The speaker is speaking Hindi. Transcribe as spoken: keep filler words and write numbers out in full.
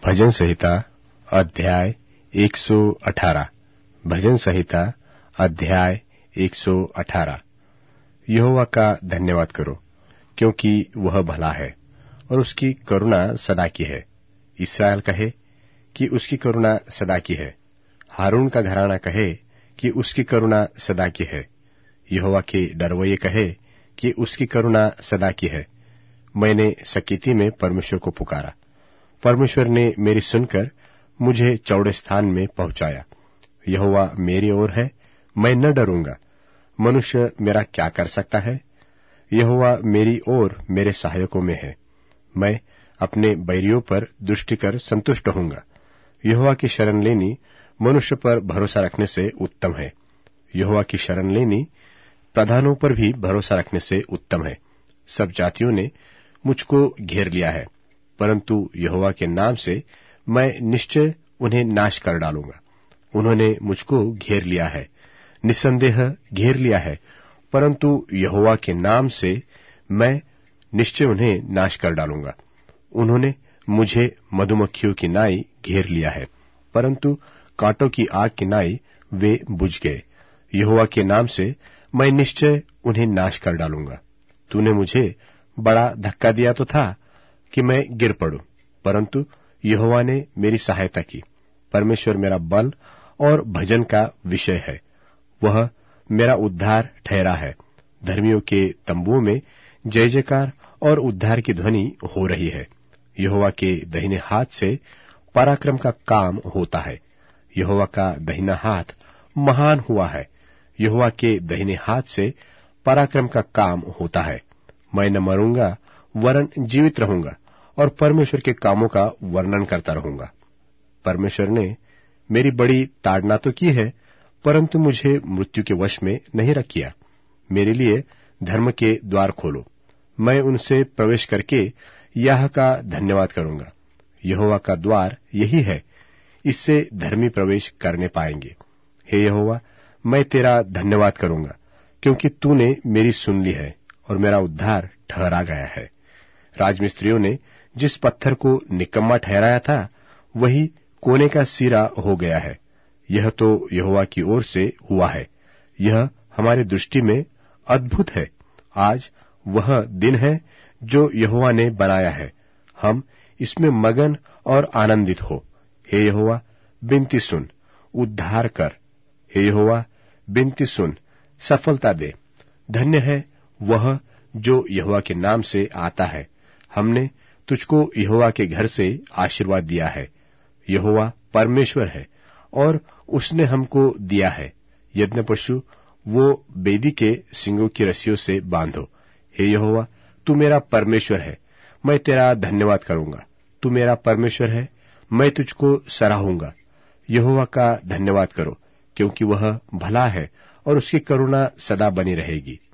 भजन संहिता अध्याय एक सौ अठारह। भजन संहिता अध्याय एक सौ अठारह। यहोवा का धन्यवाद करो, क्योंकि वह भला है और उसकी करुणा सदा की है। इस्राएल कहे कि उसकी करुणा सदा की है। हारून का घराना कहे कि उसकी करुणा सदा की है। यहोवा के डरवैये कहे कि उसकी करुणा सदा की है। मैंने सकीती में परमेश्वर को पुकारा, परमेश्वर ने मेरी सुनकर मुझे चौड़े स्थान में पहुंचाया। यहोवा मेरी ओर है, मैं न डरूंगा। मनुष्य मेरा क्या कर सकता है? यहोवा मेरी ओर मेरे सहायकों में है। मैं अपने बैरियों पर दृष्टि कर संतुष्ट होऊंगा। यहोवा की शरण लेनी मनुष्य पर भरोसा रखने से उत्तम है। यहोवा की शरण लेनी प्रधानों पर भी भरोसा रखने से उत्तम है। सब जातियों ने मुझको घेर लिया है, परंतु यहोवा के नाम से मैं निश्चय उन्हें नाश कर डालूंगा। उन्होंने मुझको घेर लिया है, निसंदेह घेर लिया है, परंतु यहोवा के नाम से मैं निश्चय उन्हें नाश कर डालूंगा। उन्होंने मुझे मधुमक्खियों की नाई घेर लिया है, परंतु कांटों की आग की नाई वे बुझ गए। यहोवा के नाम से मैं निश्चय उन्हें नाश कर डालूंगा। तूने मुझे बड़ा धक्का दिया तो था कि मैं गिर पड़ूं, परंतु यहोवा ने मेरी सहायता की। परमेश्वर मेरा बल और भजन का विषय है, वह मेरा उद्धार ठहरा है। धर्मियों के तंबुओं में जय जयकार और उद्धार की ध्वनि हो रही है। यहोवा के दाहिने हाथ से पराक्रम का काम होता है। यहोवा का दाहिना हाथ महान हुआ है। यहोवा के दाहिने हाथ से पराक्रम का काम होता है। मैं न मरूंगा वरन जीवित रहूंगा और परमेश्वर के कामों का वर्णन करता रहूंगा। परमेश्वर ने मेरी बड़ी ताड़ना तो की है, परंतु मुझे मृत्यु के वश में नहीं रखिया। मेरे लिए धर्म के द्वार खोलो, मैं उनसे प्रवेश करके यह का धन्यवाद करूंगा। यहोवा का द्वार यही है, इससे धर्मी प्रवेश करने पाएंगे। हे यहोवा, मैं तेरा धन्यवाद करूंगा, क्योंकि तूने मेरी सुन ली है और मेरा उद्धार ठहरा गया है। राजमिस्त्रियों ने जिस पत्थर को निकम्मा ठहराया था, वही कोने का सिरा हो गया है। यह तो यहोवा की ओर से हुआ है। यह हमारी दृष्टि में अद्भुत है। आज वह दिन है जो यहोवा ने बनाया है, हम इसमें मगन और आनंदित हो। हे यहोवा, विनती सुन, उद्धार कर। हे यहोवा, विनती सुन, सफलता दे। धन्य है वह जो यहोवा के नाम से आता है। हमने तुझको यहोवा के घर से आशीर्वाद दिया है। यहोवा परमेश्वर है और उसने हमको दिया है यज्ञ पशु, वो बेदी के सींगों की रस्सियों से बांधो। हे यहोवा, तू मेरा परमेश्वर है, मैं तेरा धन्यवाद करूंगा। तू मेरा परमेश्वर है, मैं तुझको सराहूंगा। यहोवा का धन्यवाद करो, क्योंकि वह भला है और उसकी करुणा सदा बनी रहेगी।